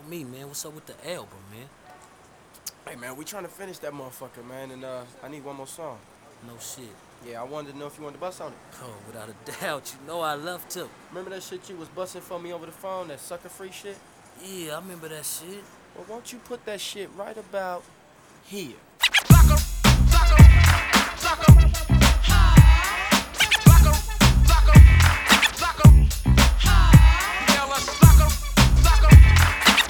me, man? What's up with the album, man? Hey man, we trying to finish that motherfucker, man, and I need one more song. No shit. Yeah, I wanted to know if you wanted to bust on it. Oh, without a doubt, you know I love to. Remember that shit you was busting for me over the phone, that sucker free shit? Yeah, I remember that shit. Well, won't you put that shit right about here? Sucker, sucker, sucker.